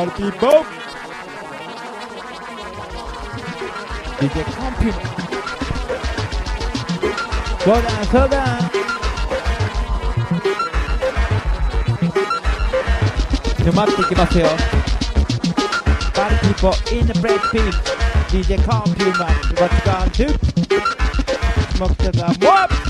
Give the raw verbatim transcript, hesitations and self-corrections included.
party people. D J コンピューそうだそうだ沼っていきますよ Party people in the Blackpink D J コンピューマン What you gonna do? Smoke to the mob